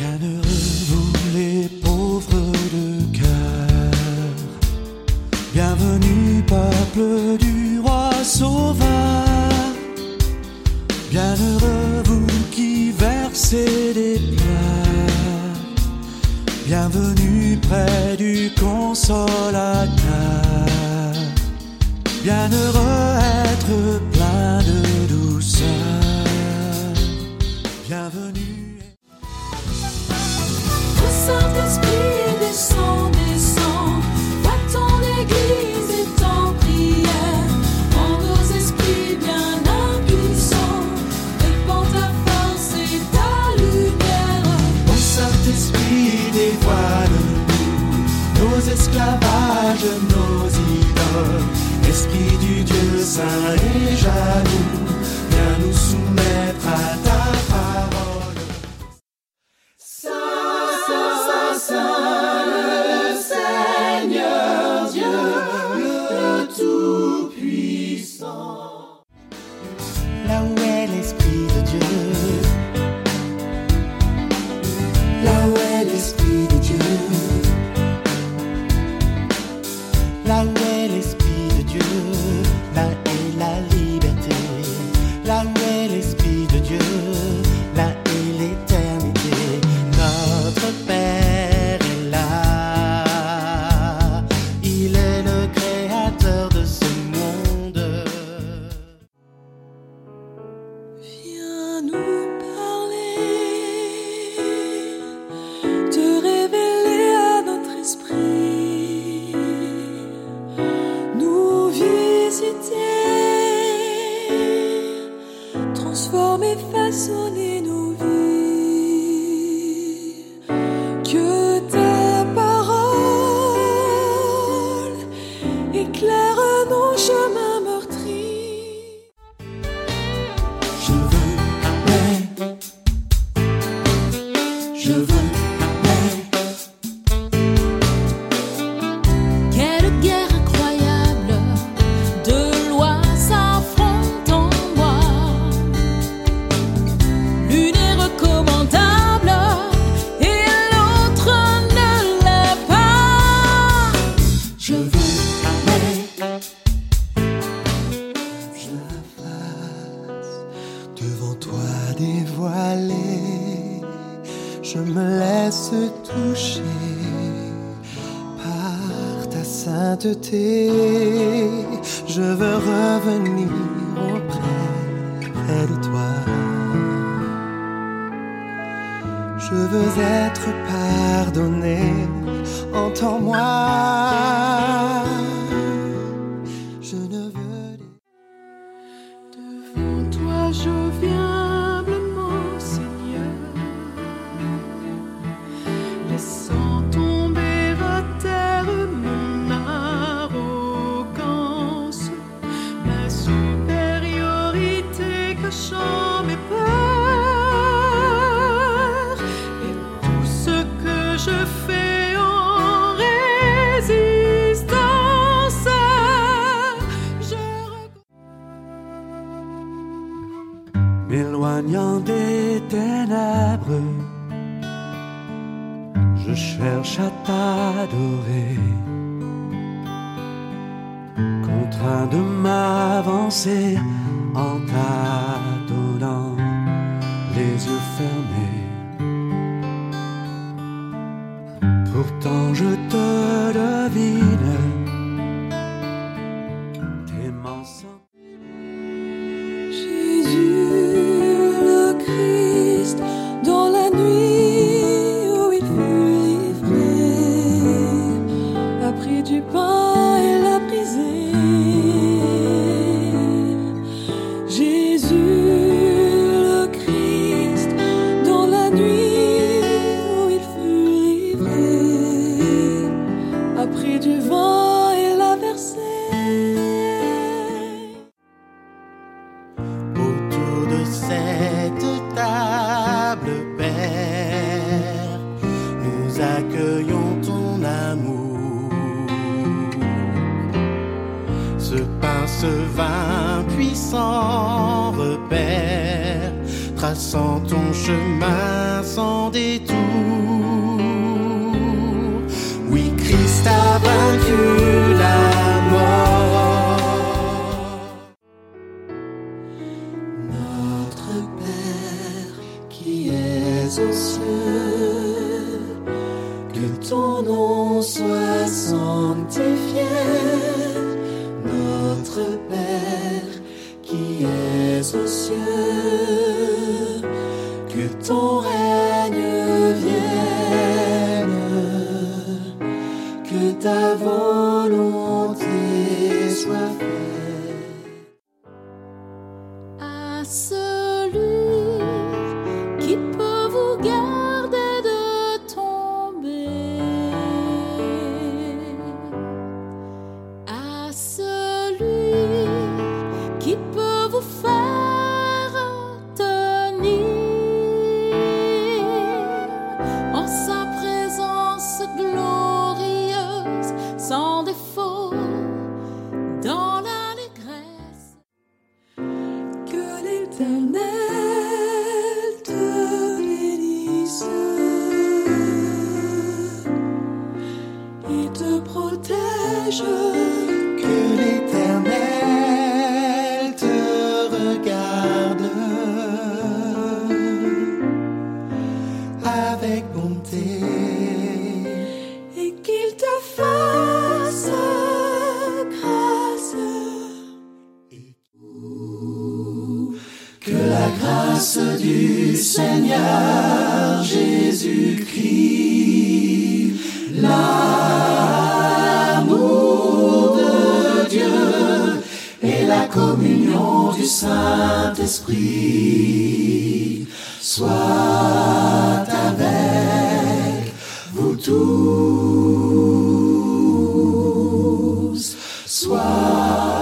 Bienheureux vous les pauvres de cœur, bienvenue peuple du roi sauveur. Bienheureux vous qui versez des pleurs, bienvenue près du consolateur. Bienheureux être plein de douceur, bienvenue. Ô Saint-Esprit, descends, descends, vois ton Église est en prière, rends nos esprits bien impuissants, répands ta force et ta lumière. Ô Saint-Esprit, dévoile-nous nos esclavages, nos idoles. Esprit du Dieu saint et jaloux, viens nous soumettre à ta parole. Saint, Saint, Saint, le Seigneur Dieu, le Tout-Puissant. Là où est l'Esprit de Dieu, là où est l'Esprit de Dieu, là où est l'Esprit de Dieu, là est la liberté. Là où est l'Esprit de Dieu, là est l'éternité. Notre Père est là, il est le créateur de ce monde. Viens nous parler, te révéler à notre esprit, nous visiter, transformer, façonner nos vies. Que ta parole éclaire nos chemins meurtris. Je veux paix, je veux paix. Quelle guerre incroyable, deux lois s'affrontent en moi. L'une est recommandable et l'autre ne l'est pas. Je veux paix. Je la face devant toi dévoilée. Je me laisse toucher par ta sainteté. Je veux revenir près de toi. Je veux être pardonné. Entends-moi. Je ne veux Devant toi je viens humblement, Seigneur, laissant tomber à terre mon arrogance, ma supériorité cachant mes peurs, et tout ce que je fais en résistance. Je m'éloignant des ténèbres, je cherche à t'adorer. Contraint de m'avancer en t'adorant, les yeux fermés. Pourtant je te devine, tes mensonges. Jésus le Christ, dans la nuit où il fut livré, a pris du pain et l'a brisé. Jésus le Christ, dans la nuit où il fut livré, a pris du vin et l'a versé. Autour de cette table, Père, nous accueillons ton amour. Ce pain, ce vin puissant repère, traçant ton chemin sans détour. aux cieux, que ton nom soit sanctifié. Notre Père qui es aux cieux, que ton règne vienne, que ta volonté soit faite. À celui qui peut vous garder de tomber, à celui qui peut vous faire tenir en sa présence glorieuse, sans défaut, dans l'allégresse. Que l'Éternel te bénisse et te protège. Que l'Éternel te regarde avec bonté Et qu'il te fasse grâce. que la grâce du Seigneur Jésus-Christ, l'amour de Dieu et la communion du Saint-Esprit soit avec vous tous, soit